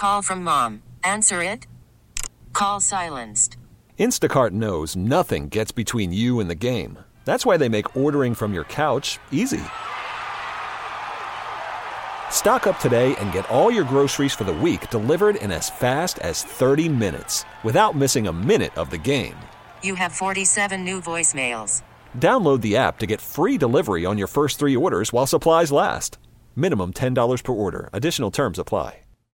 Call from mom. Answer it. Call silenced. Instacart knows nothing gets between you and the game. That's why they make ordering from your couch easy. Stock up today and get all your groceries for the week delivered in as fast as 30 minutes without missing a minute of the game. You have 47 new voicemails. Download the app to get free delivery on your first 3 orders while supplies last. Minimum $10 per order. Additional terms apply.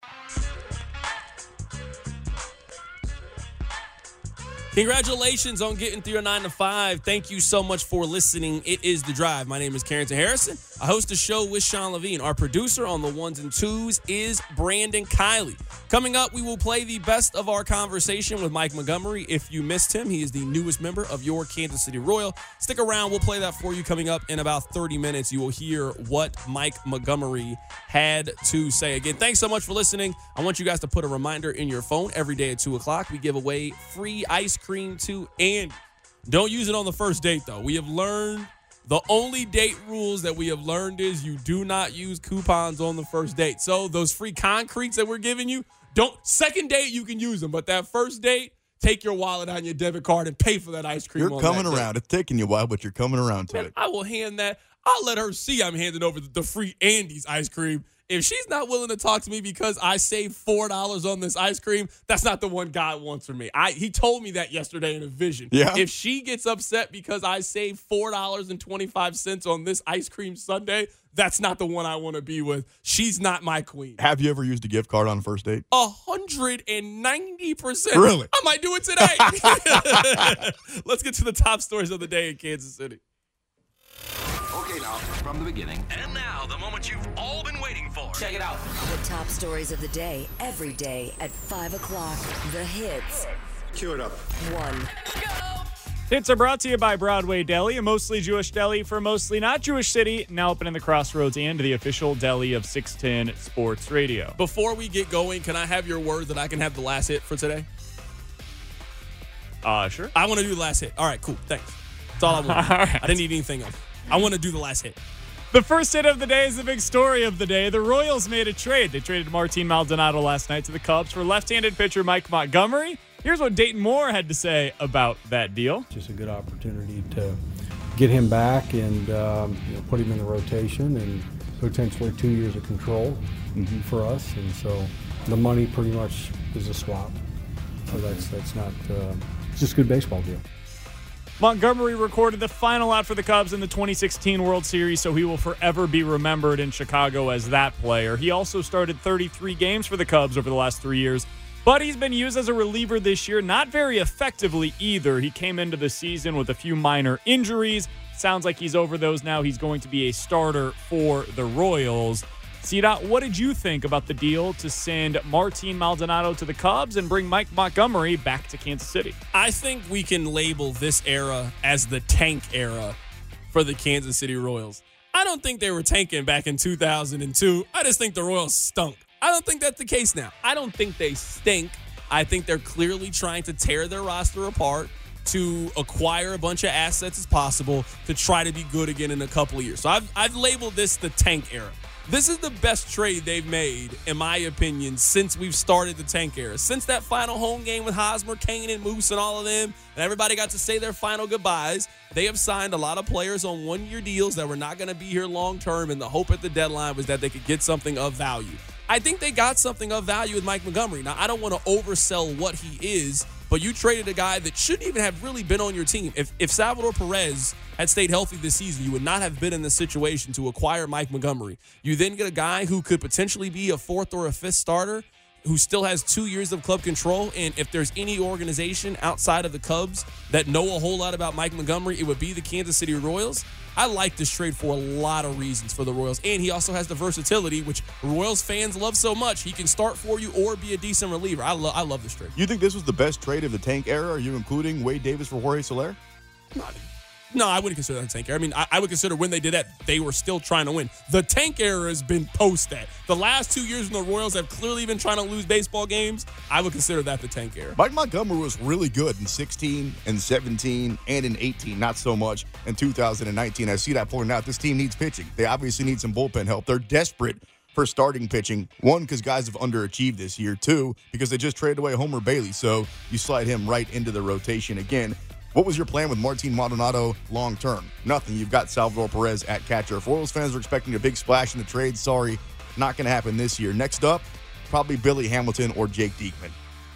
Congratulations on getting through your 9 to 5. Thank you so much for listening. It is The Drive. My name is Carrington Harrison. I host the show with Sean Levine. Our producer on the ones and twos is Brandon Kiley. Coming up, we will play the best of our conversation with Mike Montgomery. If you missed him, he is the newest member of your Kansas City Royal. Stick around. We'll play that for you coming up in about 30 minutes. You will hear what Mike Montgomery had to say. Again, thanks so much for listening. I want you guys to put a reminder in your phone every day at 2 o'clock. We give away free ice cream to Andy. Don't use it on the first date, though. We have learned the only date rules that we have learned is you do not use coupons on the first date. So those free concretes that we're giving you, second date you can use them, but that first date, take your wallet on your debit card and pay for that ice cream. You're coming around. It's taking you a while, but you're coming around to it. I will hand that. I'll let her see I'm handing over the free Andy's ice cream. If she's not willing to talk to me because I saved $4 on this ice cream, that's not the one God wants from me. He told me that yesterday in a vision. Yeah. If she gets upset because I saved $4.25 on this ice cream sundae, that's not the one I want to be with. She's not my queen. Have you ever used a gift card on a first date? 190%. Really? I might do it today. Let's get to the top stories of the day in Kansas City. Okay, now, from the beginning. And now, the moment you've all been waiting for. Check it out. The top stories of the day, every day at 5 o'clock. The hits. Cue it up. 1. Hits are brought to you by Broadway Deli, a mostly Jewish deli for a mostly not Jewish city, now open in the Crossroads and the official deli of 610 Sports Radio. Before we get going, can I have your word that I can have the last hit for today? Sure. I want to do the last hit. All right, cool. Thanks. That's all I want. All right. I didn't need anything else. I want to do the last hit. The first hit of the day is the big story of the day. The Royals made a trade. They traded Martin Maldonado last night to the Cubs for left-handed pitcher Mike Montgomery. Here's what Dayton Moore had to say about that deal. Just a good opportunity to get him back and put him in the rotation and potentially 2 years of control for us. And so the money pretty much is a swap. So that's not it's just a good baseball deal. Montgomery recorded the final out for the Cubs in the 2016 World Series, so he will forever be remembered in Chicago as that player. He also started 33 games for the Cubs over the last 3 years, but he's been used as a reliever this year, not very effectively either. He came into the season with a few minor injuries. Sounds like he's over those now. He's going to be a starter for the Royals. CDOT, what did you think about the deal to send Martin Maldonado to the Cubs and bring Mike Montgomery back to Kansas City? I think we can label this era as the tank era for the Kansas City Royals. I don't think they were tanking back in 2002. I just think the Royals stunk. I don't think that's the case now. I don't think they stink. I think they're clearly trying to tear their roster apart to acquire a bunch of assets as possible to try to be good again in a couple of years. So I've labeled this the tank era. This is the best trade they've made, in my opinion, since we've started the tank era. Since that final home game with Hosmer, Kane, and Moose and all of them, and everybody got to say their final goodbyes, they have signed a lot of players on one-year deals that were not going to be here long-term, and the hope at the deadline was that they could get something of value. I think they got something of value with Mike Montgomery. Now, I don't want to oversell what he is, but you traded a guy that shouldn't even have really been on your team. If Salvador Perez had stayed healthy this season, you would not have been in this situation to acquire Mike Montgomery. You then get a guy who could potentially be a fourth or a fifth starter who still has 2 years of club control. And if there's any organization outside of the Cubs that know a whole lot about Mike Montgomery, it would be the Kansas City Royals. I like this trade for a lot of reasons for the Royals. And he also has the versatility, which Royals fans love so much. He can start for you or be a decent reliever. I love this trade. You think this was the best trade of the tank era? Are you including Wade Davis for Jorge Soler? No, I wouldn't consider that a tank era. I mean, I would consider when they did that, they were still trying to win. The tank era has been post that. The last 2 years when the Royals have clearly been trying to lose baseball games, I would consider that the tank era. Mike Montgomery was really good in 16 and 17 and in 18, not so much in 2019. I see that pointing out this team needs pitching. They obviously need some bullpen help. They're desperate for starting pitching. One, because guys have underachieved this year. Two, because they just traded away Homer Bailey, so you slide him right into the rotation again. What was your plan with Martin Maldonado long term? Nothing. You've got Salvador Perez at catcher. If Royals fans are expecting a big splash in the trade, sorry, not going to happen this year. Next up, probably Billy Hamilton or Jake Diekman.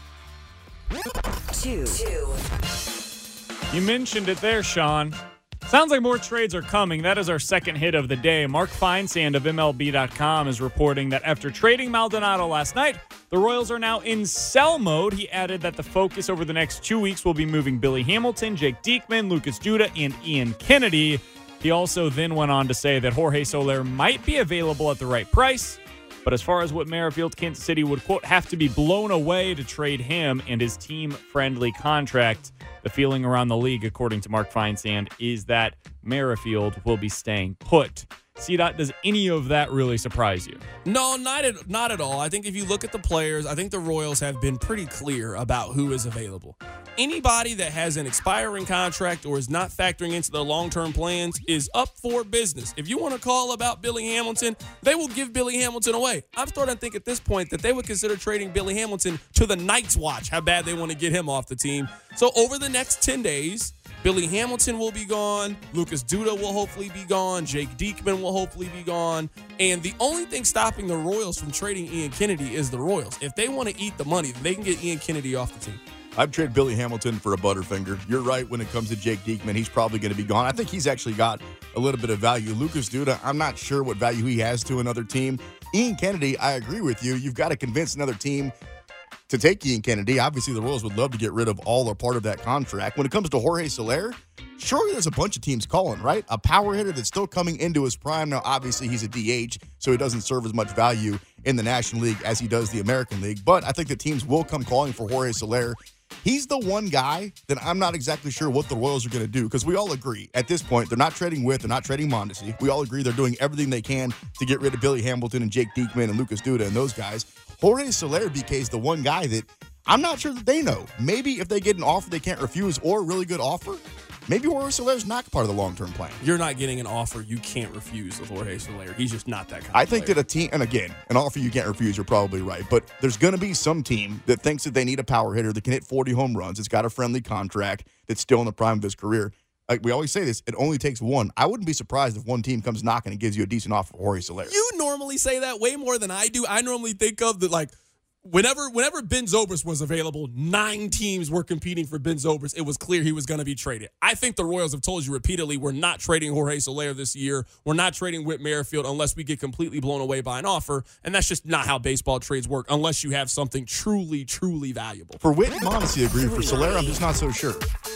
2. You mentioned it there, Sean. Sounds like more trades are coming. That is our second hit of the day. Mark Feinsand of MLB.com is reporting that after trading Maldonado last night, the Royals are now in sell mode. He added that the focus over the next 2 weeks will be moving Billy Hamilton, Jake Diekman, Lucas Duda, and Ian Kennedy. He also then went on to say that Jorge Soler might be available at the right price. But as far as what Merrifield, Kansas City would, quote, have to be blown away to trade him and his team-friendly contract, the feeling around the league, according to Mark Feinsand, is that Merrifield will be staying put. C-Dot, does any of that really surprise you? No, not at all. I think if you look at the players, I think the Royals have been pretty clear about who is available. Anybody that has an expiring contract or is not factoring into their long-term plans is up for business. If you want to call about Billy Hamilton, they will give Billy Hamilton away. I'm starting to think at this point that they would consider trading Billy Hamilton to the Knights watch, how bad they want to get him off the team. So over the next 10 days, Billy Hamilton will be gone. Lucas Duda will hopefully be gone. Jake Diekman will hopefully be gone. And the only thing stopping the Royals from trading Ian Kennedy is the Royals. If they want to eat the money, then they can get Ian Kennedy off the team. I'd trade Billy Hamilton for a Butterfinger. You're right when it comes to Jake Diekman. He's probably going to be gone. I think he's actually got a little bit of value. Lucas Duda, I'm not sure what value he has to another team. Ian Kennedy, I agree with you. You've got to convince another team to take Ian Kennedy. Obviously, the Royals would love to get rid of all or part of that contract. When it comes to Jorge Soler, surely there's a bunch of teams calling, right? A power hitter that's still coming into his prime. Now, obviously, he's a DH, so he doesn't serve as much value in the National League as he does the American League. But I think the teams will come calling for Jorge Soler. He's the one guy that I'm not exactly sure what the Royals are going to do, because we all agree at this point they're not trading they're not trading Mondesi. We all agree they're doing everything they can to get rid of Billy Hamilton and Jake Diekman and Lucas Duda and those guys. Jorge Soler, BK, is the one guy that I'm not sure that they know. Maybe if they get an offer they can't refuse or a really good offer, maybe Jorge Soler's not part of the long-term plan. You're not getting an offer you can't refuse with Jorge Soler. He's just not that kind of I think that a team, and again, an offer you can't refuse, you're probably right, but there's going to be some team that thinks that they need a power hitter that can hit 40 home runs. It's got a friendly contract that's still in the prime of his career. Like we always say this, it only takes one. I wouldn't be surprised if one team comes knocking and gives you a decent offer for Jorge Soler. You normally say that way more than I do. I normally think of the, like, Whenever Ben Zobrist was available, 9 teams were competing for Ben Zobrist. It was clear he was going to be traded. I think the Royals have told you repeatedly, we're not trading Jorge Soler this year. We're not trading Whit Merrifield unless we get completely blown away by an offer. And that's just not how baseball trades work unless you have something truly, truly valuable. For Whit and Mondesi, agree. For Soler, I'm just not so sure.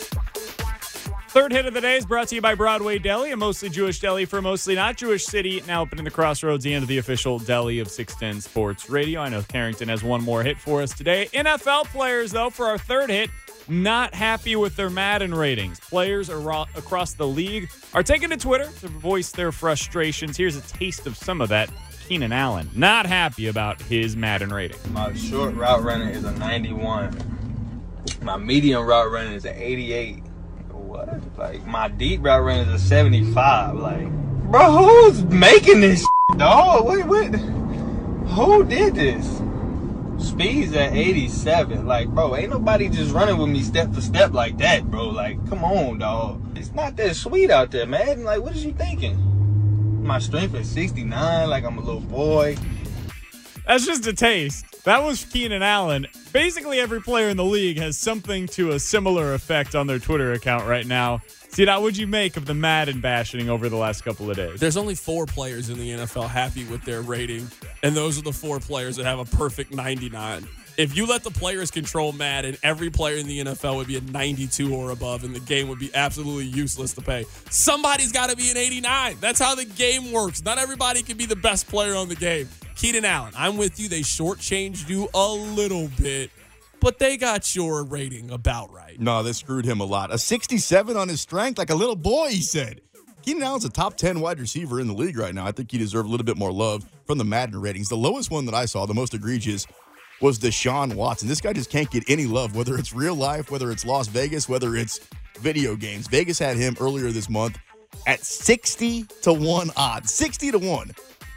Third hit of the day is brought to you by Broadway Deli, a mostly Jewish deli for a mostly not Jewish city, now open in the Crossroads and the official deli of 610 Sports Radio. I know Carrington has one more hit for us today. NFL players, though, for our third hit, not happy with their Madden ratings. Players across the league are taking to Twitter to voice their frustrations. Here's a taste of some of that. Keenan Allen, not happy about his Madden rating. My short route running is a 91. My medium route running is an 88. What? Like, my deep route running is a 75. Like, bro, who's making this dog? Wait. Who did this? Speed's at 87. Like, bro, ain't nobody just running with me step for step like that, bro. Like, come on, dog. It's not that sweet out there, man. Like, what is you thinking? My strength is 69, like I'm a little boy. That's just a taste. That was Keenan Allen. Basically, every player in the league has something to a similar effect on their Twitter account right now. See, now, what'd you make of the Madden bashing over the last couple of days? There's only 4 players in the NFL happy with their rating, and those are the 4 players that have a perfect 99. If you let the players control Madden, every player in the NFL would be a 92 or above, and the game would be absolutely useless to pay. Somebody's got to be an 89. That's how the game works. Not everybody can be the best player on the game. Keenan Allen, I'm with you. They shortchanged you a little bit, but they got your rating about right. No, they screwed him a lot. A 67 on his strength, like a little boy, he said. Keenan Allen's a top 10 wide receiver in the league right now. I think he deserves a little bit more love from the Madden ratings. The lowest one that I saw, the most egregious, was Deshaun Watson. This guy just can't get any love, whether it's real life, whether it's Las Vegas, whether it's video games. Vegas had him earlier this month at 60-1 odds. 60-1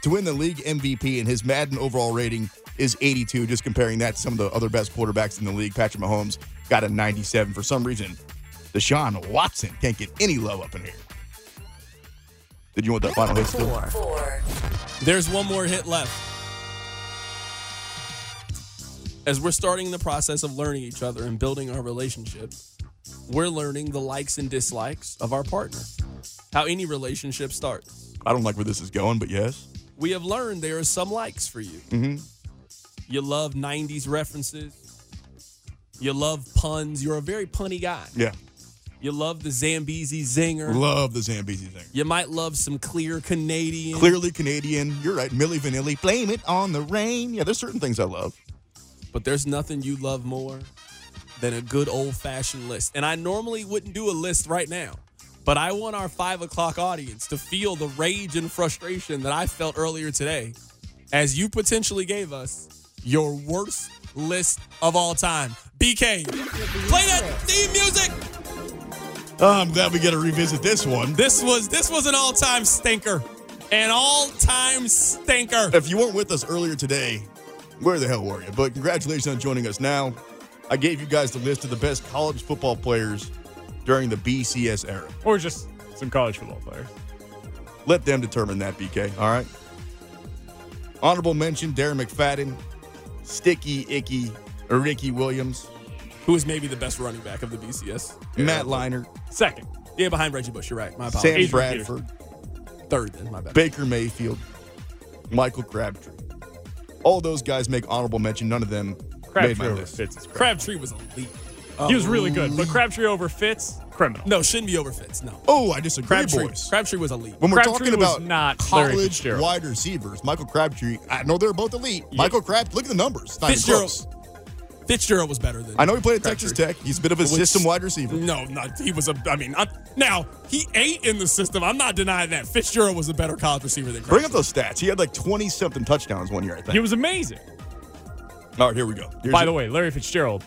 to win the league MVP, and his Madden overall rating is 82. Just comparing that to some of the other best quarterbacks in the league, Patrick Mahomes got a 97. For some reason, Deshaun Watson can't get any love up in here. Did you want that final hit still? 4. There's one more hit left. As we're starting the process of learning each other and building our relationship, we're learning the likes and dislikes of our partner. How any relationship starts. I don't like where this is going, but yes. We have learned there are some likes for you. Mm-hmm. You love 90s references. You love puns. You're a very punny guy. Yeah. You love the Zambezi zinger. Love the Zambezi zinger. You might love some clear Canadian. Clearly Canadian. You're right. Milli Vanilli. Blame it on the rain. Yeah, there's certain things I love. But there's nothing you love more than a good old-fashioned list. And I normally wouldn't do a list right now, but I want our 5 o'clock audience to feel the rage and frustration that I felt earlier today as you potentially gave us your worst list of all time. BK, play that theme music. I'm glad we get to revisit this one. This was an all-time stinker. An all-time stinker. If you weren't with us earlier today, where the hell were you? But congratulations on joining us now. I gave you guys the list of the best college football players during the BCS era. Or just some college football players. Let them determine that, BK, all right? Honorable mention, Darren McFadden, Sticky Icky, Ricky Williams. Who is maybe the best running back of the BCS? Matt Leinart. Second. Yeah, behind Reggie Bush, you're right. My apologies. Sam Bradford. Third, then, my bad. Baker Mayfield. Michael Crabtree. All those guys make honorable mention. None of them made my list. Crabtree was elite. He was really good, but Crabtree over Fitz, criminal. No, shouldn't be over Fitz, no. Oh, I disagree, boys. Crabtree was elite. When we're Crabtree talking about not college wide receivers, Michael Crabtree, I know they're both elite. Yeah. Michael Crabtree, look at the numbers. Not even close. Fitzgerald was better than I know he played at Crabtree. Texas Tech. He's a bit of a system wide receiver. No, he was now, he ate in the system. I'm not denying that. Fitzgerald was a better college receiver than Crabtree. Bring up those stats. He had like 20-something touchdowns one year, I think. He was amazing. All right, here we go. By the way, Larry Fitzgerald,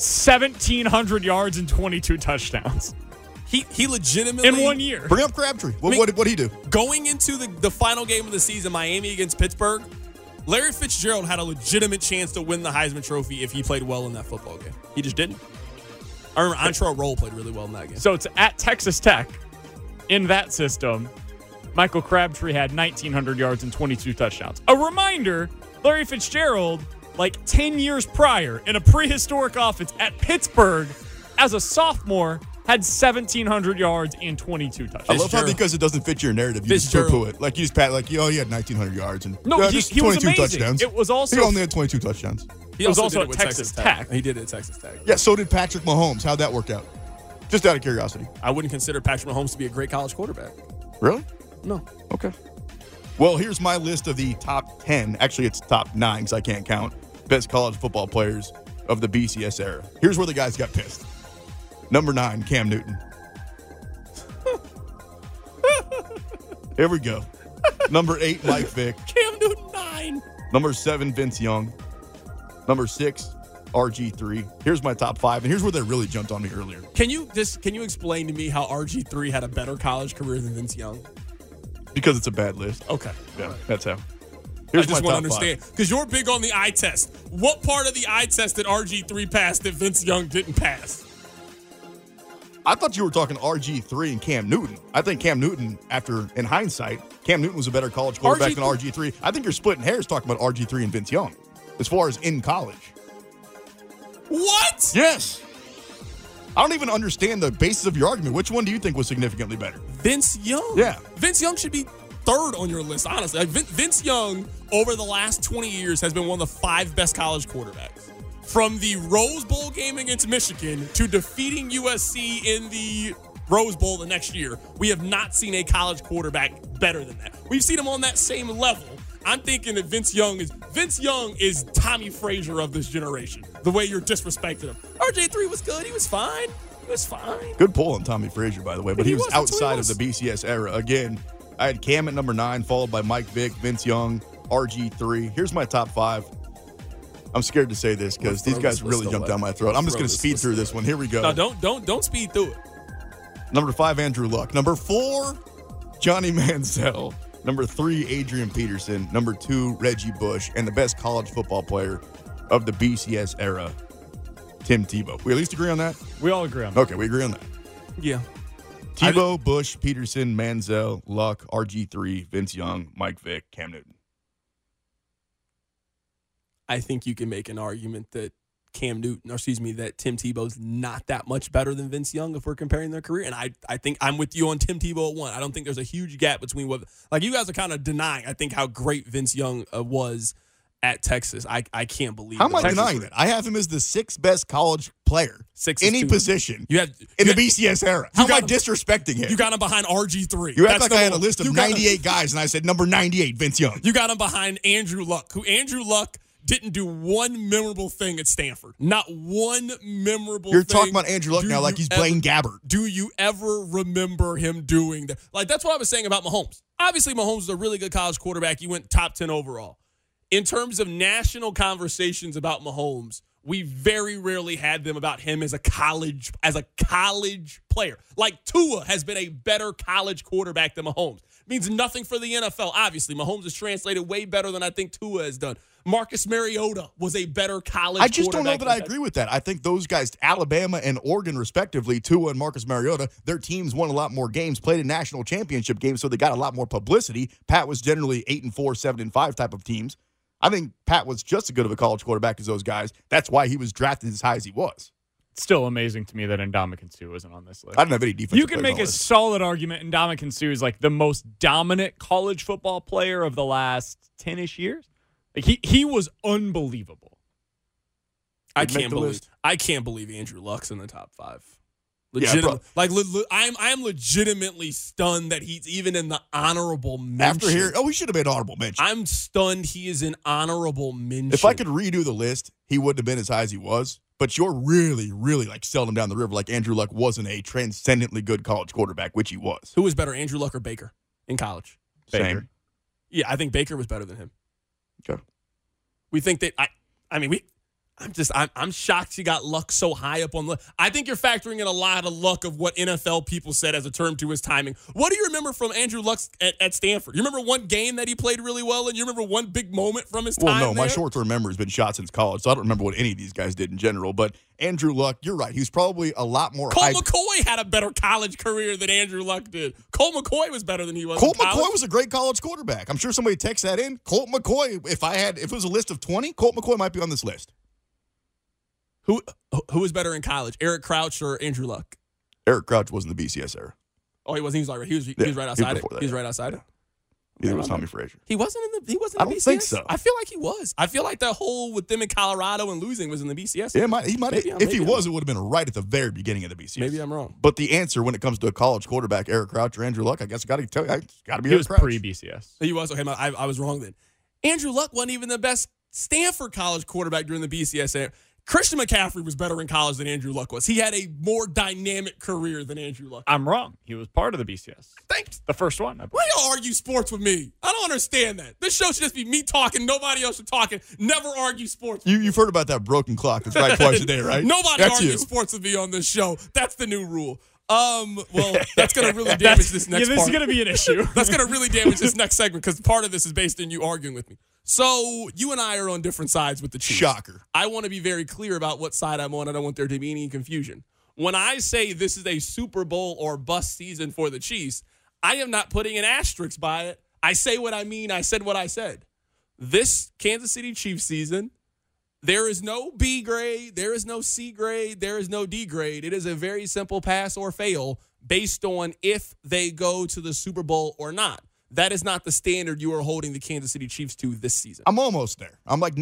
1,700 yards and 22 touchdowns. He legitimately... in 1 year. Bring up Crabtree. What did he do? Going into the final game of the season, Miami against Pittsburgh, Larry Fitzgerald had a legitimate chance to win the Heisman Trophy if he played well in that football game. He just didn't. I remember Antrell Roll played really well in that game. So it's at Texas Tech. In that system, Michael Crabtree had 1,900 yards and 22 touchdowns. A reminder, Larry Fitzgerald, like 10 years prior, in a prehistoric offense at Pittsburgh, as a sophomore, had 1,700 yards and 22 touchdowns. I love how because it doesn't fit your narrative, you just poo-poo it. Like you just pat, like, he had 1,900 yards and just he 22 was touchdowns. It was also he only had 22 touchdowns. He was also did it at with Texas Tech. He did it at Texas Tech. Yeah, so did Patrick Mahomes. How'd that work out? Just out of curiosity. I wouldn't consider Patrick Mahomes to be a great college quarterback. Really? No. Okay. Well, here's my list of the top 10. Actually, it's top 9 because I can't count. Best college football players of the BCS era. Here's where the guys got pissed. Number 9, Cam Newton. Here we go. Number 8, Mike Vick. Cam Newton 9. Number 7, Vince Young. Number 6, RG3. Here's my top 5, and here's where they really jumped on me earlier. Can you explain to me how RG3 had a better college career than Vince Young? Because it's a bad list. Okay. Yeah, that's how. I just want to understand, because you're big on the eye test. What part of the eye test did RG3 pass that Vince Young didn't pass? I thought you were talking RG3 and Cam Newton. I think Cam Newton, in hindsight, Cam Newton was a better college quarterback than RG3. I think you're splitting hairs talking about RG3 and Vince Young as far as in college. What? Yes. I don't even understand the basis of your argument. Which one do you think was significantly better? Vince Young? Yeah. Vince Young should be third on your list, honestly. Like, Vince Young, over the last 20 years, has been one of the 5 best college quarterbacks. From the Rose Bowl game against Michigan to defeating USC in the Rose Bowl the next year, we have not seen a college quarterback better than that. We've seen him on that same level. I'm thinking that Vince Young is Tommy Frazier of this generation, the way you're disrespecting him. RJ3 was good. He was fine. Good pull on Tommy Frazier, by the way, but he was outside of the BCS era. Again, I had Cam at number 9, followed by Mike Vick, Vince Young, RG3. Here's my top 5. I'm scared to say this because these guys really jumped down my throat. I'm just going to speed through this one. Here we go. No, don't speed through it. Number 5, Andrew Luck. Number 4, Johnny Manziel. Number 3, Adrian Peterson. Number 2, Reggie Bush. And the best college football player of the BCS era, Tim Tebow. We at least agree on that? We all agree on that. Okay, we agree on that. Yeah. Tebow, Bush, Peterson, Manziel, Luck, RG3, Vince Young, Mike Vick, Cam Newton. I think you can make an argument that that Tim Tebow's not that much better than Vince Young if we're comparing their career. And I think I'm with you on Tim Tebow at 1. I don't think there's a huge gap between you guys are kind of denying, I think, how great Vince Young was at Texas. I can't believe How am I denying that? I have him as the 6th best college player, any position in the BCS era. How am I disrespecting him? You got him behind RG3. You act like I had a list of 98 guys, and I said number 98, Vince Young. You got him behind Andrew Luck, who Andrew Luck didn't do one memorable thing at Stanford. Not one memorable thing. You're talking about Andrew Luck now like he's Blaine Gabbert. Do you ever remember him doing that? Like, that's what I was saying about Mahomes. Obviously, Mahomes is a really good college quarterback. He went top 10 overall. In terms of national conversations about Mahomes, we very rarely had them about him as a college player. Like, Tua has been a better college quarterback than Mahomes. Means nothing for the NFL, obviously. Mahomes has translated way better than I think Tua has done. Marcus Mariota was a better college quarterback. I just don't know that I agree with that. I think those guys, Alabama and Oregon respectively, Tua and Marcus Mariota, their teams won a lot more games, played in national championship games, so they got a lot more publicity. Pat was generally 8-4, 7-5 type of teams. I think Pat was just as good of a college quarterback as those guys. That's why he was drafted as high as he was. It's still amazing to me that Ndamukong Suh isn't on this list. I don't have any defense. You can make a solid argument Ndamukong Suh is like the most dominant college football player of the last 10-ish years. Like he was unbelievable. I can't believe Andrew Luck's in the top 5. I am legitimately stunned that he's even in the honorable mention. He should have been honorable mention. I'm stunned he is an honorable mention. If I could redo the list, he wouldn't have been as high as he was. But you're really, really like selling him down the river like Andrew Luck wasn't a transcendently good college quarterback, which he was. Who was better, Andrew Luck or Baker in college? Baker. Same. Yeah, I think Baker was better than him. Okay. We think that I'm shocked you got Luck so high up on the. I think you're factoring in a lot of luck of what NFL people said as a term to his timing. What do you remember from Andrew Luck at Stanford? You remember one game that he played really well, and you remember one big moment from his time? Well, no, my short-term memory has been shot since college, so I don't remember what any of these guys did in general. But Andrew Luck, you're right. He's probably a lot more. Colt McCoy had a better college career than Andrew Luck did. Colt McCoy was better than he was. Colt McCoy was a great college quarterback. I'm sure somebody texts that in. Colt McCoy. If it was a list of 20, Colt McCoy might be on this list. Who was better in college, Eric Crouch or Andrew Luck? Eric Crouch was in the BCS era. Oh, he wasn't. He was right outside it. He was right outside it. Neither was Tommy Frazier. He wasn't in the BCS? I don't think so. I feel like he was. I feel like that whole with them in Colorado and losing was in the BCS. Yeah, he might. If he was, it would have been right at the very beginning of the BCS. Maybe I'm wrong. But the answer when it comes to a college quarterback, Eric Crouch or Andrew Luck, I guess I got to tell you, it's got to be Eric Crouch. He was pre-BCS. He was. Okay, I was wrong then. Andrew Luck wasn't even the best Stanford college quarterback during the BCS era. Christian McCaffrey was better in college than Andrew Luck was. He had a more dynamic career than Andrew Luck. I'm wrong. He was part of the BCS. Thanks. The first one. Why do you argue sports with me? I don't understand that. This show should just be me talking. Nobody else should talking. Never argue sports. You've heard about that broken clock that's right twice a day, right? Nobody argues sports with me on this show. That's the new rule. Well, that's going to really damage this next part. Yeah, this is going to be an issue. That's going to really damage this next segment because part of this is based on you arguing with me. So you and I are on different sides with the Chiefs. Shocker. I want to be very clear about what side I'm on. I don't want there to be any confusion. When I say this is a Super Bowl or bust season for the Chiefs, I am not putting an asterisk by it. I say what I mean. I said what I said. This Kansas City Chiefs season, there is no B grade, there is no C grade, there is no D grade. It is a very simple pass or fail based on if they go to the Super Bowl or not. That is not the standard you are holding the Kansas City Chiefs to this season. I'm almost there. I'm like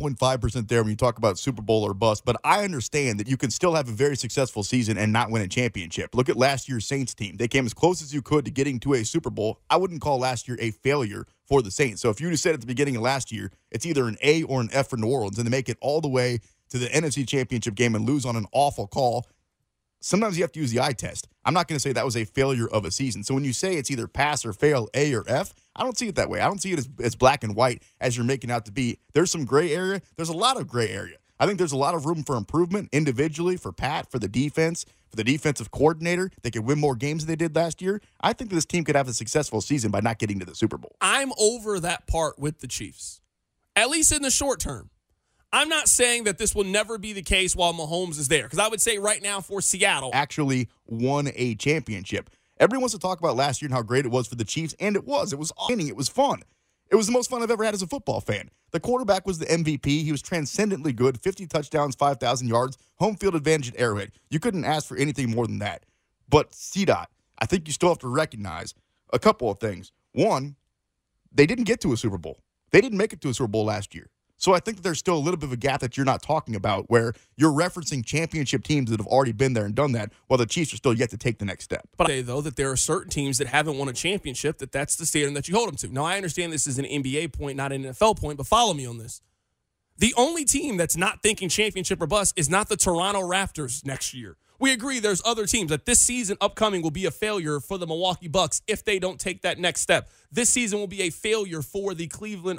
98.5% there when you talk about Super Bowl or bust, but I understand that you can still have a very successful season and not win a championship. Look at last year's Saints team. They came as close as you could to getting to a Super Bowl. I wouldn't call last year a failure for the Saints. So if you just said at the beginning of last year, it's either an A or an F for New Orleans, and they make it all the way to the NFC Championship game and lose on an awful call, sometimes you have to use the eye test. I'm not going to say that was a failure of a season. So when you say it's either pass or fail, A or F, I don't see it that way. I don't see it as black and white as you're making out to be. There's some gray area. There's a lot of gray area. I think there's a lot of room for improvement individually for Pat, for the defense, for the defensive coordinator. They could win more games than they did last year. I think this team could have a successful season by not getting to the Super Bowl. I'm over that part with the Chiefs, at least in the short term. I'm not saying that this will never be the case while Mahomes is there, because I would say right now for Seattle actually won a championship. Everyone wants to talk about last year and how great it was for the Chiefs, and it was. It was entertaining. It was fun. It was the most fun I've ever had as a football fan. The quarterback was the MVP. He was transcendently good, 50 touchdowns, 5,000 yards, home field advantage at Arrowhead. You couldn't ask for anything more than that. But CDOT, I think you still have to recognize a couple of things. One, they didn't get to a Super Bowl. They didn't make it to a Super Bowl last year. So I think that there's still a little bit of a gap that you're not talking about where you're referencing championship teams that have already been there and done that while the Chiefs are still yet to take the next step. But I say, though, that there are certain teams that haven't won a championship, that's the standard that you hold them to. Now, I understand this is an NBA point, not an NFL point, but follow me on this. The only team that's not thinking championship or bust is not the Toronto Raptors next year. We agree there's other teams that this season upcoming will be a failure for the Milwaukee Bucks if they don't take that next step. This season will be a failure for the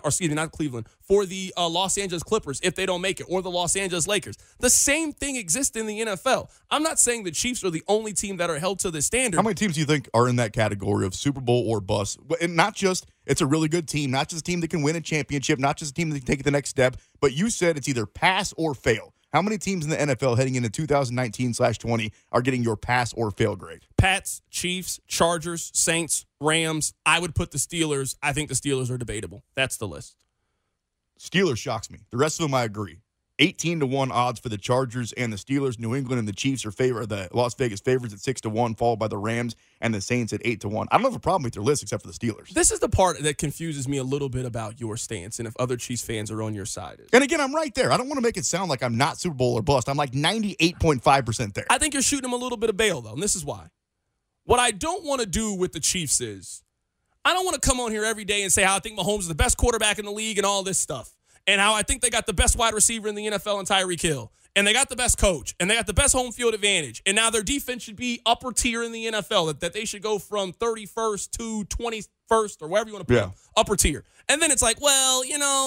for the Los Angeles Clippers if they don't make it, or the Los Angeles Lakers. The same thing exists in the NFL. I'm not saying the Chiefs are the only team that are held to this standard. How many teams do you think are in that category of Super Bowl or bust? And not just it's a really good team, not just a team that can win a championship, not just a team that can take it the next step, but you said it's either pass or fail. How many teams in the NFL heading into 2019/20 are getting your pass or fail grade? Pats, Chiefs, Chargers, Saints, Rams. I would put the Steelers. I think the Steelers are debatable. That's the list. Steelers shocks me. The rest of them I agree. 18-1 odds for the Chargers and the Steelers. New England and the Chiefs are the Las Vegas favorites at 6-1, followed by the Rams and the Saints at 8-1. I don't have a problem with your list except for the Steelers. This is the part that confuses me a little bit about your stance and if other Chiefs fans are on your side. And again, I'm right there. I don't want to make it sound like I'm not Super Bowl or bust. I'm like 98.5% there. I think you're shooting them a little bit of bail, though, and this is why. What I don't want to do with the Chiefs is I don't want to come on here every day and say how I think Mahomes is the best quarterback in the league and all this stuff. And how I think they got the best wide receiver in the NFL in Tyreek Hill. And they got the best coach. And they got the best home field advantage. And now their defense should be upper tier in the NFL. That they should go from 31st to 21st or wherever you want to put them. Upper tier. And then it's like, well,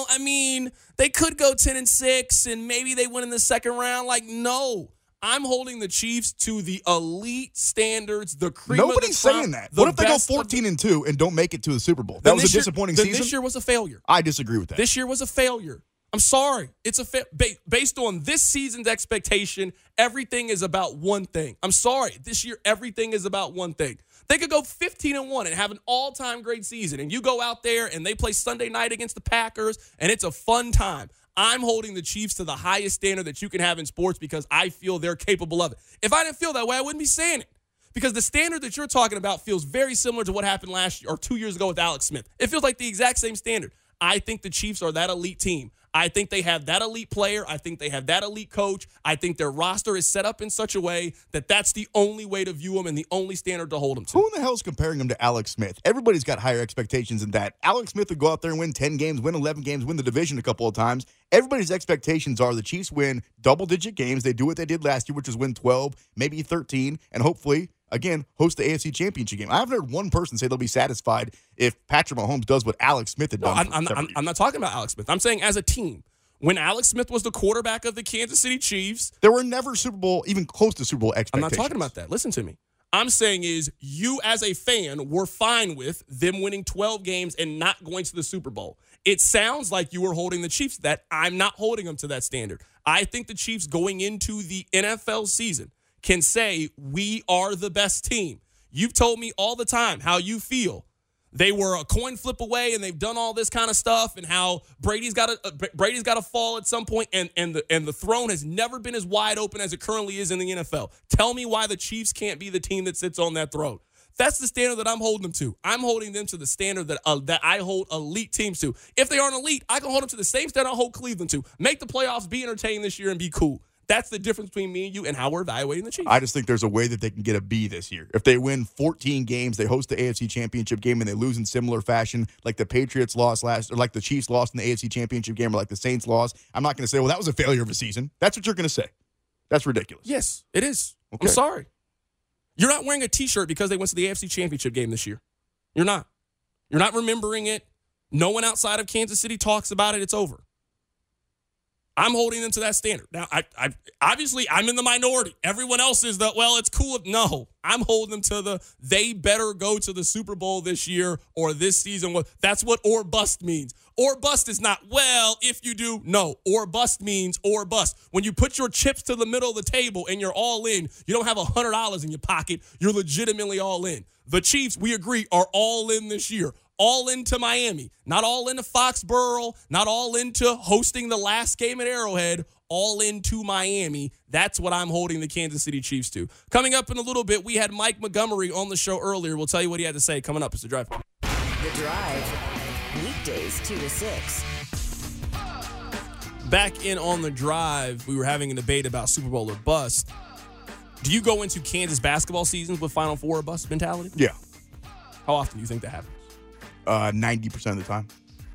they could go 10-6 and maybe they win in the second round. Like, no. I'm holding the Chiefs to the elite standards, the cream of the crop. Nobody's saying that. What if they go 14-2 and don't make it to the Super Bowl? That was a disappointing season? This year was a failure. I disagree with that. This year was a failure. I'm sorry. It's based on this season's expectation, everything is about one thing. I'm sorry. This year, everything is about one thing. They could go 15-1 and have an all-time great season, and you go out there and they play Sunday night against the Packers, and it's a fun time. I'm holding the Chiefs to the highest standard that you can have in sports because I feel they're capable of it. If I didn't feel that way, I wouldn't be saying it. Because the standard that you're talking about feels very similar to what happened last year or 2 years ago with Alex Smith. It feels like the exact same standard. I think the Chiefs are that elite team. I think they have that elite player. I think they have that elite coach. I think their roster is set up in such a way that that's the only way to view them and the only standard to hold them to. Who in the hell is comparing them to Alex Smith? Everybody's got higher expectations than that. Alex Smith would go out there and win 10 games, win 11 games, win the division a couple of times. Everybody's expectations are the Chiefs win double-digit games. They do what they did last year, which is win 12, maybe 13, and hopefully again, host the AFC Championship game. I haven't heard one person say they'll be satisfied if Patrick Mahomes does what Alex Smith had done. I'm not talking about Alex Smith. I'm saying as a team. When Alex Smith was the quarterback of the Kansas City Chiefs, there were never Super Bowl, even close to Super Bowl expectations. I'm not talking about that. Listen to me. I'm saying is you as a fan were fine with them winning 12 games and not going to the Super Bowl. It sounds like you were holding the Chiefs to that. I'm not holding them to that standard. I think the Chiefs going into the NFL season can say we are the best team. You've told me all the time how you feel. They were a coin flip away, and they've done all this kind of stuff, and how Brady's got to fall at some point, and the throne has never been as wide open as it currently is in the NFL. Tell me why the Chiefs can't be the team that sits on that throne. That's the standard that I'm holding them to. I'm holding them to the standard that I hold elite teams to. If they aren't elite, I can hold them to the same standard I hold Cleveland to. Make the playoffs, be entertained this year, and be cool. That's the difference between me and you and how we're evaluating the Chiefs. I just think there's a way that they can get a B this year. If they win 14 games, they host the AFC Championship game, and they lose in similar fashion, like the Patriots lost or like the Chiefs lost in the AFC Championship game, or like the Saints lost. I'm not going to say, well, that was a failure of a season. That's what you're going to say. That's ridiculous. Yes, it is. Okay. I'm sorry. You're not wearing a T-shirt because they went to the AFC Championship game this year. You're not. You're not remembering it. No one outside of Kansas City talks about it. It's over. I'm holding them to that standard. Now, I obviously I'm in the minority. Everyone else is it's cool. No, I'm holding them to they better go to the Super Bowl this year or this season. That's what or bust means. Or bust is not, if you do, no. Or bust means or bust. When you put your chips to the middle of the table and you're all in, you don't have $100 in your pocket. You're legitimately all in. The Chiefs, we agree, are all in this year. All into Miami. Not all into Foxborough. Not all into hosting the last game at Arrowhead. All into Miami. That's what I'm holding the Kansas City Chiefs to. Coming up in a little bit, we had Mike Montgomery on the show earlier. We'll tell you what he had to say. Coming up, it's The Drive. The Drive. Weekdays 2 to 6. Back in on The Drive, we were having a debate about Super Bowl or bust. Do you go into Kansas basketball seasons with Final Four or bust mentality? Yeah. How often do you think that happens? 90% of the time.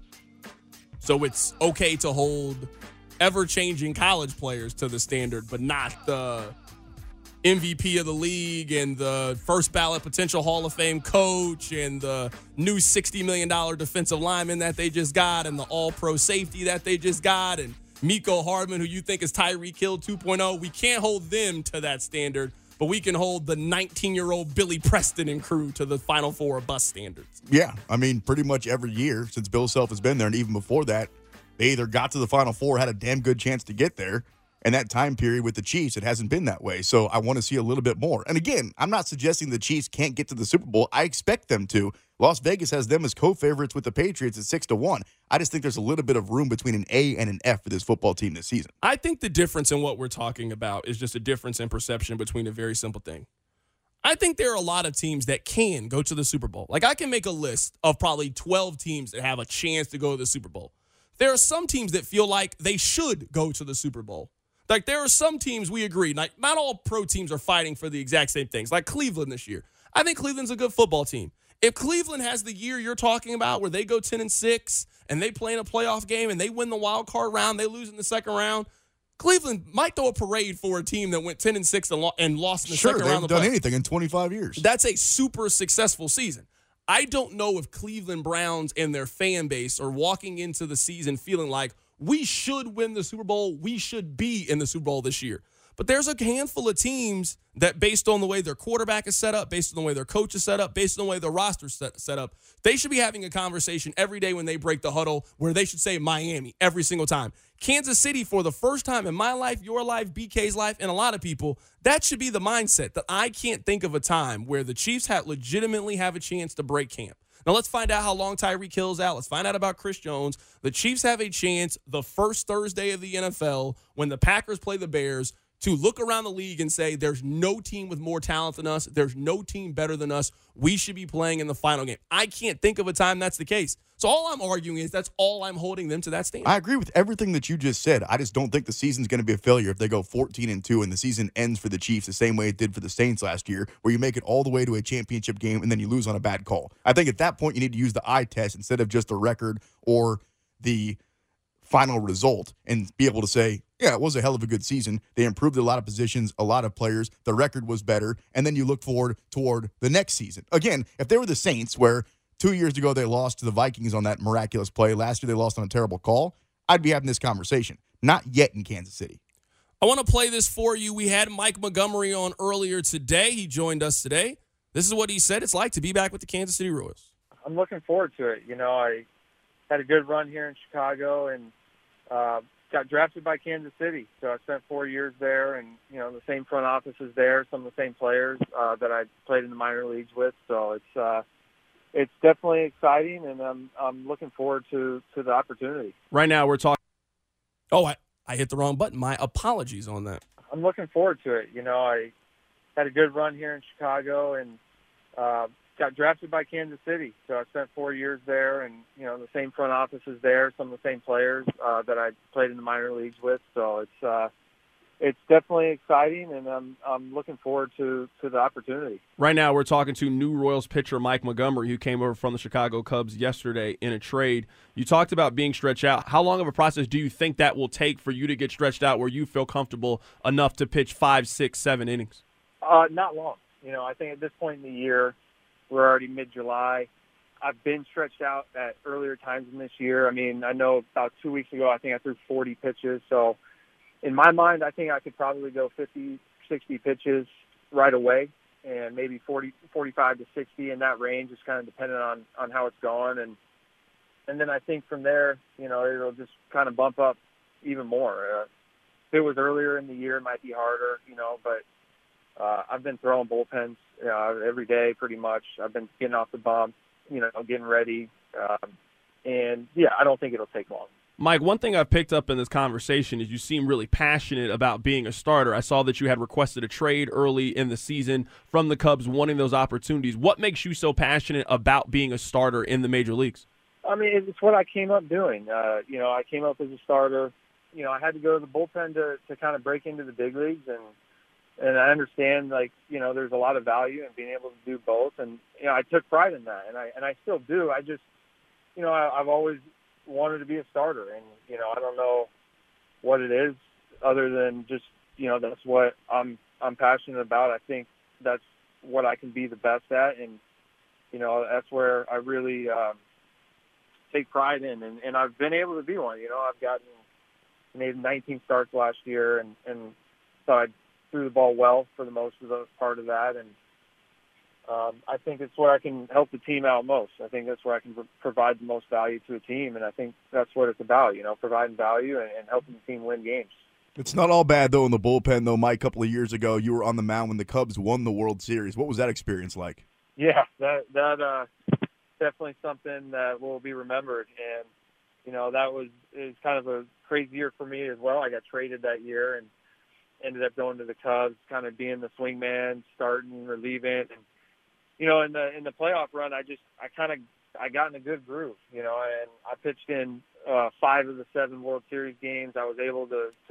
So it's okay to hold ever-changing college players to the standard, but not the MVP of the league and the first ballot potential Hall of Fame coach and the new $60 million defensive lineman that they just got and the all-pro safety that they just got and Miko Hardman, who you think is Tyreek Hill 2.0. We can't hold them to that standard, but we can hold the 19-year-old Billy Preston and crew to the Final Four bust standards. Yeah, I mean, pretty much every year since Bill Self has been there, and even before that, they either got to the Final Four, had a damn good chance to get there, and that time period with the Chiefs, it hasn't been that way. So I want to see a little bit more. And again, I'm not suggesting the Chiefs can't get to the Super Bowl. I expect them to. Las Vegas has them as co-favorites with the Patriots at 6-1. I just think there's a little bit of room between an A and an F for this football team this season. I think the difference in what we're talking about is just a difference in perception between a very simple thing. I think there are a lot of teams that can go to the Super Bowl. Like, I can make a list of probably 12 teams that have a chance to go to the Super Bowl. There are some teams that feel like they should go to the Super Bowl. Like, there are some teams we agree. Like, not all pro teams are fighting for the exact same things. Like Cleveland this year. I think Cleveland's a good football team. If Cleveland has the year you're talking about where they go 10-6 and they play in a playoff game and they win the wild card round, they lose in the second round, Cleveland might throw a parade for a team that went 10-6 and lost in the second round. Sure, they haven't done anything in 25 years. That's a super successful season. I don't know if Cleveland Browns and their fan base are walking into the season feeling like we should win the Super Bowl. We should be in the Super Bowl this year. But there's a handful of teams that, based on the way their quarterback is set up, based on the way their coach is set up, based on the way their roster is set up, they should be having a conversation every day when they break the huddle where they should say Miami every single time. Kansas City, for the first time in my life, your life, BK's life, and a lot of people, that should be the mindset that I can't think of a time where the Chiefs legitimately have a chance to break camp. Now, let's find out how long Tyreek Hill's out. Let's find out about Chris Jones. The Chiefs have a chance the first Thursday of the NFL when the Packers play the Bears to look around the league and say there's no team with more talent than us. There's no team better than us. We should be playing in the final game. I can't think of a time that's the case. So all I'm arguing is that's all I'm holding them to that standard. I agree with everything that you just said. I just don't think the season's going to be a failure if they go 14-2 and the season ends for the Chiefs the same way it did for the Saints last year, where you make it all the way to a championship game and then you lose on a bad call. I think at that point you need to use the eye test instead of just the record or the final result and be able to say, yeah, it was a hell of a good season. They improved a lot of positions, a lot of players. The record was better. And then you look forward toward the next season. Again, if they were the Saints, where 2 years ago they lost to the Vikings on that miraculous play, last year they lost on a terrible call, I'd be having this conversation. Not yet in Kansas City. I want to play this for you. We had Mike Montgomery on earlier today. He joined us today. This is what he said it's like to be back with the Kansas City Royals. I'm looking forward to it. You know, I had a good run here in Chicago and got drafted by Kansas City. So I spent 4 years there, and, you know, the same front office is there, some of the same players that I played in the minor leagues with. So it's definitely exciting, and I'm looking forward to the opportunity. Right now we're talking – oh, I hit the wrong button. My apologies on that. I'm looking forward to it. You know, I had a good run here in Chicago and got drafted by Kansas City. So I spent 4 years there, and, you know, the same front office is there, some of the same players that I played in the minor leagues with. So it's definitely exciting, and I'm looking forward to the opportunity. Right now we're talking to new Royals pitcher Mike Montgomery, who came over from the Chicago Cubs yesterday in a trade. You talked about being stretched out. How long of a process do you think that will take for you to get stretched out where you feel comfortable enough to pitch 5, 6, 7 innings? Not long. You know, I think at this point in the year, we're already mid-July. I've been stretched out at earlier times in this year. I mean, I know about 2 weeks ago, I think I threw 40 pitches. So in my mind, I think I could probably go 50, 60 pitches right away, and maybe 40, 45 to 60 in that range, just kind of depending on how it's going. And then I think from there, you know, it'll just kind of bump up even more. If it was earlier in the year, it might be harder, you know, but I've been throwing bullpens every day pretty much. I've been getting off the bump, you know, getting ready. And, yeah, I don't think it'll take long. Mike, one thing I've picked up in this conversation is you seem really passionate about being a starter. I saw that you had requested a trade early in the season from the Cubs, wanting those opportunities. What makes you so passionate about being a starter in the major leagues? I mean, it's what I came up doing. You know, I came up as a starter. You know, I had to go to the bullpen to kind of break into the big leagues, and I understand, like, you know, there's a lot of value in being able to do both, and you know, I took pride in that, and I still do. I just, you know, I've always wanted to be a starter, and you know, I don't know what it is other than just, you know, that's what I'm passionate about. I think that's what I can be the best at, and you know, that's where I really take pride in, and I've been able to be one. You know, I've made 19 starts last year, and so I threw the ball well for the most of the part of that, and I think it's where I can help the team out most. I think that's where I can provide the most value to a team, and I think that's what it's about, you know, providing value and helping the team win games. It's not all bad, though, in the bullpen, though, Mike. A couple of years ago, you were on the mound when the Cubs won the World Series. What was that experience like? Yeah, that definitely something that will be remembered, and, you know, it was kind of a crazy year for me as well. I got traded that year and ended up going to the Cubs, kind of being the swingman, starting, relieving, and you know, in the playoff run, I got in a good groove, you know, and I pitched in 5 of the 7 World Series games. I was able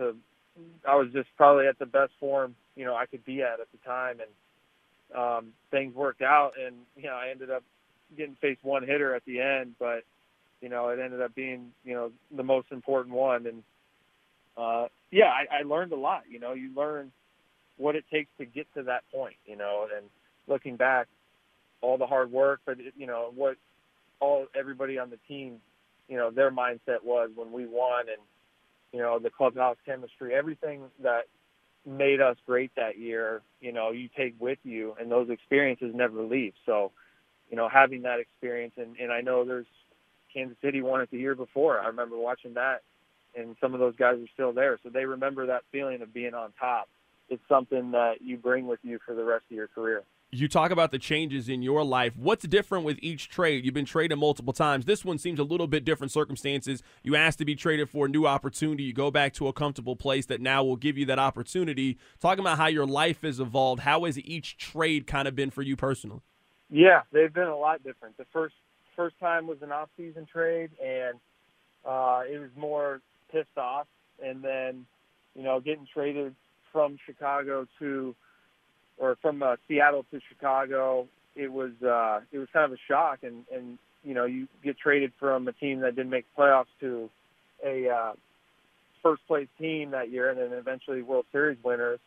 I was just probably at the best form, you know, I could be at the time, and things worked out, and you know, I ended up getting faced one hitter at the end, but you know, it ended up being, you know, the most important one, and yeah, I learned a lot. You know, you learn what it takes to get to that point, you know, and looking back, all the hard work, but you know what everybody on the team, you know, their mindset was when we won, and you know, the clubhouse chemistry, everything that made us great that year, you know, you take with you, and those experiences never leave. So, you know, having that experience, and I know there's Kansas City won it the year before. I remember watching that, and some of those guys are still there, so they remember that feeling of being on top. It's something that you bring with you for the rest of your career. You talk about the changes in your life. What's different with each trade? You've been traded multiple times. This one seems a little bit different circumstances. You asked to be traded for a new opportunity. You go back to a comfortable place that now will give you that opportunity. Talking about how your life has evolved, how has each trade kind of been for you personally? Yeah, they've been a lot different. The first time was an off-season trade, and it was more pissed off. And then, you know, getting traded from Seattle to Chicago, it was kind of a shock, and you know, you get traded from a team that didn't make the playoffs to a first place team that year, and then eventually World Series winners.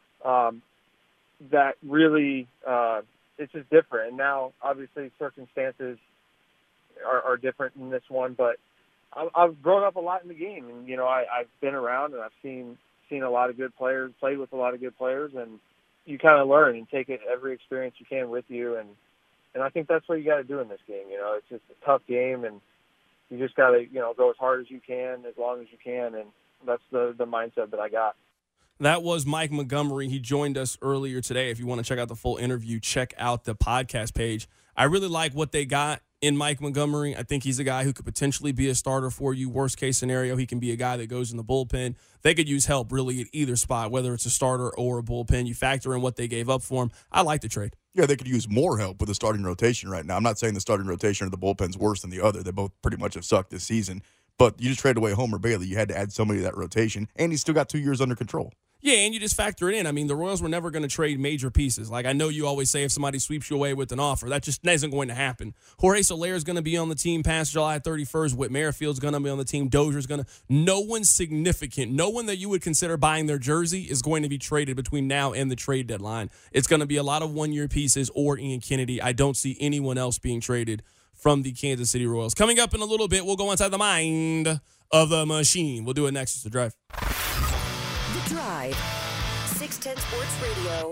That really it's just different. And now, obviously, circumstances are different in this one, but I've grown up a lot in the game, and you know, I've been around, and I've seen a lot of good players, played with a lot of good players, and you kind of learn and take every experience you can with you, and I think that's what you got to do in this game. You know, it's just a tough game, and you just got to, you know, go as hard as you can, as long as you can, and that's the mindset that I got. That was Mike Montgomery. He joined us earlier today. If you want to check out the full interview, check out the podcast page. I really like what they got in Mike Montgomery. I think he's a guy who could potentially be a starter for you. Worst case scenario, he can be a guy that goes in the bullpen. They could use help really at either spot, whether it's a starter or a bullpen. You factor in what they gave up for him. I like the trade. Yeah, they could use more help with the starting rotation right now. I'm not saying the starting rotation or the bullpen's worse than the other. They both pretty much have sucked this season. But you just traded away Homer Bailey. You had to add somebody to that rotation, and he's still got 2 years under control. Yeah, and you just factor it in. I mean, the Royals were never going to trade major pieces. Like, I know you always say if somebody sweeps you away with an offer, that just isn't going to happen. Jorge Soler is going to be on the team past July 31st. Whit Merrifield's going to be on the team. Dozier's going to. No one significant, no one that you would consider buying their jersey is going to be traded between now and the trade deadline. It's going to be a lot of one-year pieces or Ian Kennedy. I don't see anyone else being traded from the Kansas City Royals. Coming up in a little bit, we'll go inside the mind of the machine. We'll do it next. It's The Drive. The Drive. 610 Sports Radio.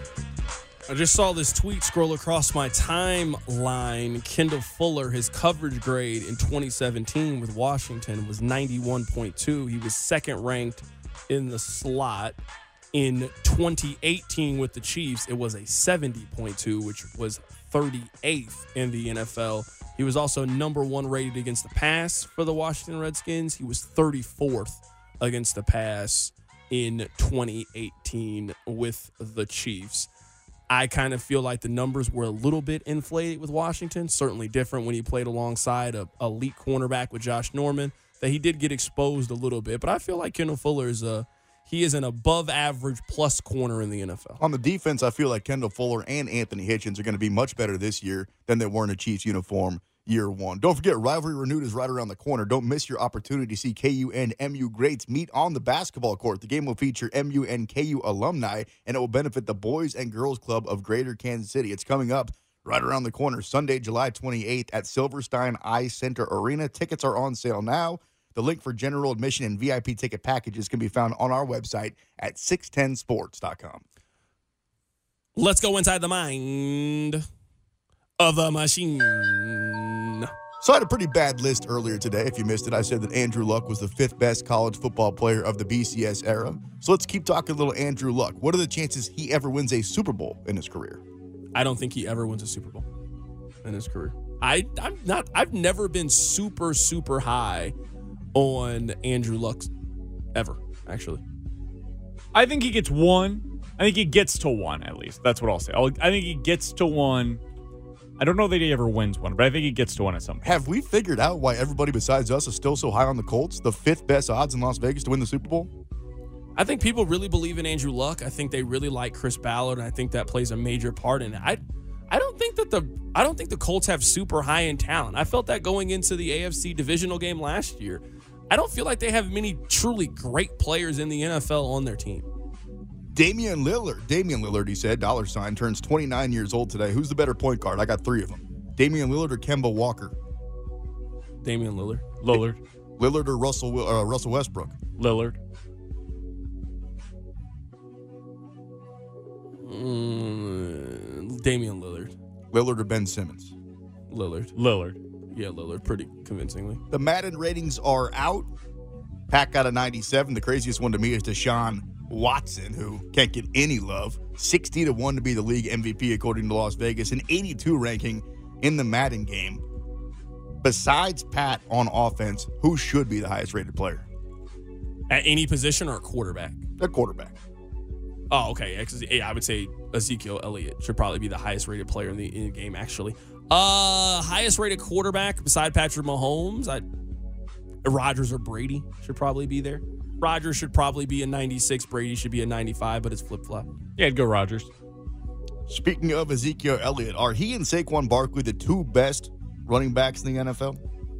I just saw this tweet scroll across my timeline. Kendall Fuller, his coverage grade in 2017 with Washington was 91.2. He was second ranked in the slot. In 2018 with the Chiefs, it was a 70.2, which was 38th in the NFL. He was also number 1 rated against the pass for the Washington Redskins. He was 34th against the pass in 2018 with the Chiefs. I kind of feel like the numbers were a little bit inflated with Washington. Certainly different when he played alongside a elite cornerback with Josh Norman, that he did get exposed a little bit. But I feel like Kendall Fuller is he is an above-average plus corner in the NFL. On the defense, I feel like Kendall Fuller and Anthony Hitchens are going to be much better this year than they were in a Chiefs uniform year one. Don't forget, Rivalry Renewed is right around the corner. Don't miss your opportunity to see KU and MU greats meet on the basketball court. The game will feature MU and KU alumni, and it will benefit the Boys and Girls Club of Greater Kansas City. It's coming up right around the corner, Sunday, July 28th at Silverstein Ice Center Arena. Tickets are on sale now. The link for general admission and VIP ticket packages can be found on our website at 610sports.com. Let's go inside the mind of the machine. So I had a pretty bad list earlier today. If you missed it, I said that Andrew Luck was the 5th best college football player of the BCS era. So let's keep talking a little Andrew Luck. What are the chances he ever wins a Super Bowl in his career? I don't think he ever wins a Super Bowl in his career. I've never been super, super high on Andrew Luck ever, actually. I think he gets one. I think he gets to one, at least. That's what I'll say. I think he gets to one. I don't know that he ever wins one, but I think he gets to one at some point. Have we figured out why everybody besides us is still so high on the Colts, the 5th best odds in Las Vegas to win the Super Bowl? I think people really believe in Andrew Luck. I think they really like Chris Ballard, and I think that plays a major part in it. I don't think the Colts have super high end talent. I felt that going into the AFC divisional game last year. I don't feel like they have many truly great players in the NFL on their team. Damian Lillard, he said, $, turns 29 years old today. Who's the better point guard? I got 3 of them. Damian Lillard or Kemba Walker? Damian Lillard. Lillard or Russell Westbrook? Lillard. Damian Lillard. Lillard or Ben Simmons? Lillard. Yeah, Lillard, pretty convincingly. The Madden ratings are out. Pack got a 97. The craziest one to me is Deshaun Watson, who can't get any love. 60-1 to be the league MVP according to Las Vegas, an 82 ranking in the Madden game. Besides Pat on offense, who should be the highest rated player? At any position or a quarterback? A quarterback. Oh, okay. Yeah, I would say Ezekiel Elliott should probably be the highest rated player in the game, actually. Highest rated quarterback beside Patrick Mahomes, Rodgers or Brady should probably be there. Rodgers should probably be a 96. Brady should be a 95, but it's flip-flop. Yeah, I'd go Rodgers. Speaking of Ezekiel Elliott, are he and Saquon Barkley the 2 best running backs in the NFL?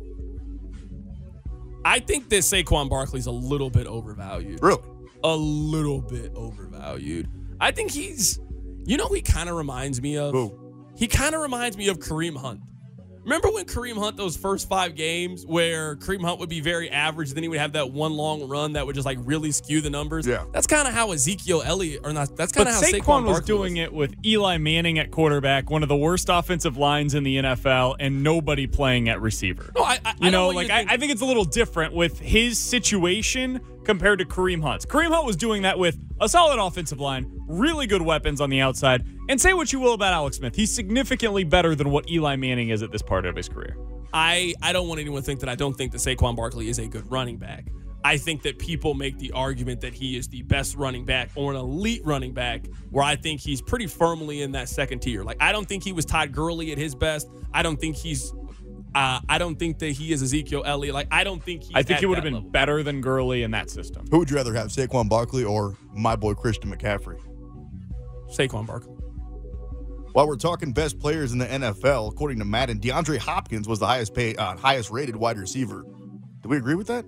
I think that Saquon Barkley's a little bit overvalued. Really? A little bit overvalued. I think he's, he kind of reminds me of. Who? He kind of reminds me of Kareem Hunt. Remember when Kareem Hunt, those first 5 games where Kareem Hunt would be very average, then he would have that one long run that would just really skew the numbers? Yeah. That's kind of how Ezekiel Elliott, or not, that's kind of how Saquon was Barkley doing it with Eli Manning at quarterback, one of the worst offensive lines in the NFL, and nobody playing at receiver. No, I think it's a little different with his situation compared to Kareem Hunt's. Kareem Hunt was doing that with a solid offensive line, really good weapons on the outside, and say what you will about Alex Smith. He's significantly better than what Eli Manning is at this part of his career. I don't want anyone to think that I don't think that Saquon Barkley is a good running back. I think that people make the argument that he is the best running back or an elite running back, where I think he's pretty firmly in that second tier. I don't think he was Todd Gurley at his best. I don't think that he is Ezekiel Elliott. I think he would have been better than Gurley in that system. Who would you rather have, Saquon Barkley or my boy Christian McCaffrey? Saquon Barkley. While we're talking best players in the NFL, according to Madden, DeAndre Hopkins was the highest rated wide receiver. Do we agree with that?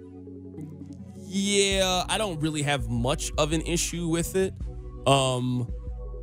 Yeah, I don't really have much of an issue with it.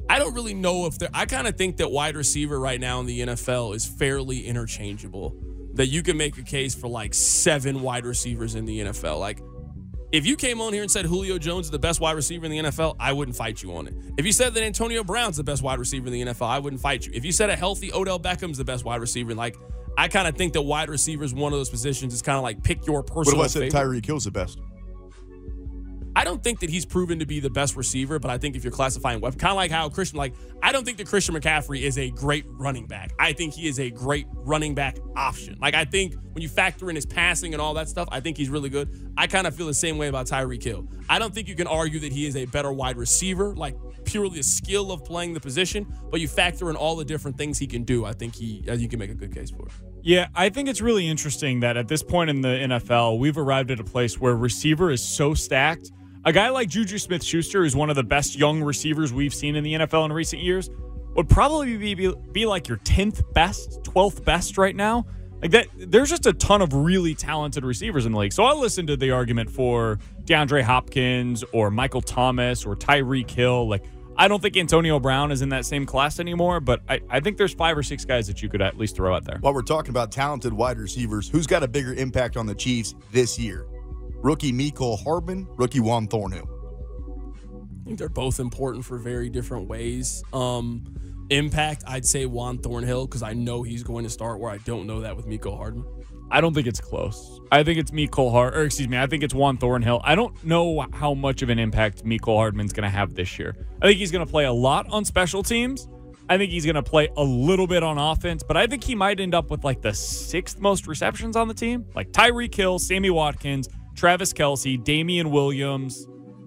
I don't really know if I kind of think that wide receiver right now in the NFL is fairly interchangeable. That you can make a case for like 7 wide receivers in the NFL. Like, if you came on here and said Julio Jones is the best wide receiver in the NFL, I wouldn't fight you on it. If you said that Antonio Brown's the best wide receiver in the NFL, I wouldn't fight you. If you said a healthy Odell Beckham's the best wide receiver, like, I kind of think that wide receiver is one of those positions. It's kind of like pick your personal What if I said favorite. Tyreek Hill's the best? I don't think that he's proven to be the best receiver, but I think if you're classifying weapons, kind of like how I don't think that Christian McCaffrey is a great running back. I think he is a great running back option. Like, I think when you factor in his passing and all that stuff, I think he's really good. I kind of feel the same way about Tyreek Hill. I don't think you can argue that he is a better wide receiver, like purely a skill of playing the position, but you factor in all the different things he can do. I think you can make a good case for it. Yeah, I think it's really interesting that at this point in the NFL, we've arrived at a place where receiver is so stacked. A guy like Juju Smith-Schuster, who's one of the best young receivers we've seen in the NFL in recent years, would probably be like your 10th best, 12th best right now. Like that, there's just a ton of really talented receivers in the league. So I'll listen to the argument for DeAndre Hopkins or Michael Thomas or Tyreek Hill. Like, I don't think Antonio Brown is in that same class anymore, but I think there's 5 or 6 guys that you could at least throw out there. While we're talking about talented wide receivers, who's got a bigger impact on the Chiefs this year? Rookie Mecole Hardman, rookie Juan Thornhill. I think they're both important for very different ways. Impact, I'd say Juan Thornhill, because I know he's going to start, where I don't know that with Mecole Hardman. I don't think it's close. I think it's I think it's Juan Thornhill. I don't know how much of an impact Mecole Hardman's going to have this year. I think he's going to play a lot on special teams. I think he's going to play a little bit on offense, but I think he might end up with like the 6th most receptions on the team. Like Tyreek Hill, Sammy Watkins, Travis Kelce, Damian Williams,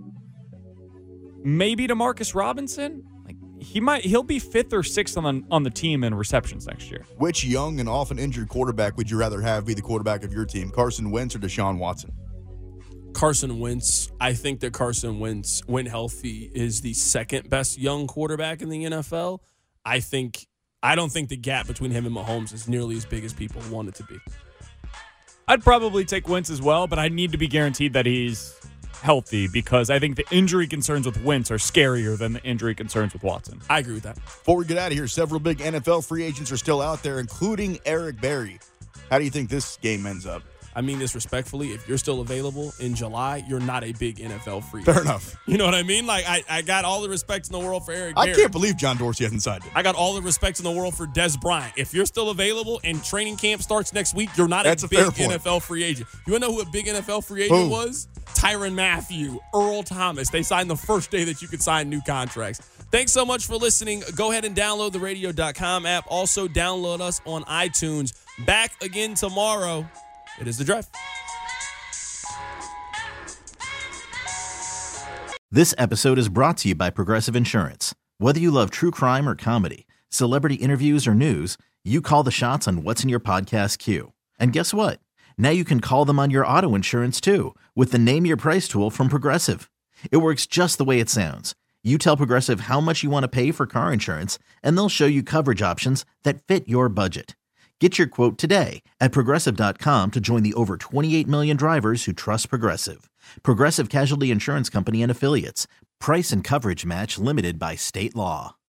maybe DeMarcus Robinson. Like he'll be 5th or 6th on the team in receptions next year. Which young and often injured quarterback would you rather have be the quarterback of your team, Carson Wentz or Deshaun Watson? Carson Wentz. I think that Carson Wentz, when healthy, is the 2nd best young quarterback in the NFL. I don't think the gap between him and Mahomes is nearly as big as people want it to be. I'd probably take Wentz as well, but I need to be guaranteed that he's healthy because I think the injury concerns with Wentz are scarier than the injury concerns with Watson. I agree with that. Before we get out of here, several big NFL free agents are still out there, including Eric Berry. How do you think this game ends up? I mean this respectfully. If you're still available in July, you're not a big NFL free agent. Fair enough. You know what I mean? Like, I got all the respect in the world for Eric Berry. I can't believe John Dorsey hasn't signed him. I got all the respect in the world for Des Bryant. If you're still available and training camp starts next week, you're not a big NFL free agent. You want to know who a big NFL free agent was? Tyrann Mathieu, Earl Thomas. They signed the first day that you could sign new contracts. Thanks so much for listening. Go ahead and download the radio.com app. Also, download us on iTunes. Back again tomorrow. It is The Drive. This episode is brought to you by Progressive Insurance. Whether you love true crime or comedy, celebrity interviews or news, you call the shots on what's in your podcast queue. And guess what? Now you can call them on your auto insurance too with the Name Your Price tool from Progressive. It works just the way it sounds. You tell Progressive how much you want to pay for car insurance, and they'll show you coverage options that fit your budget. Get your quote today at Progressive.com to join the over 28 million drivers who trust Progressive. Progressive Casualty Insurance Company and Affiliates. Price and coverage match limited by state law.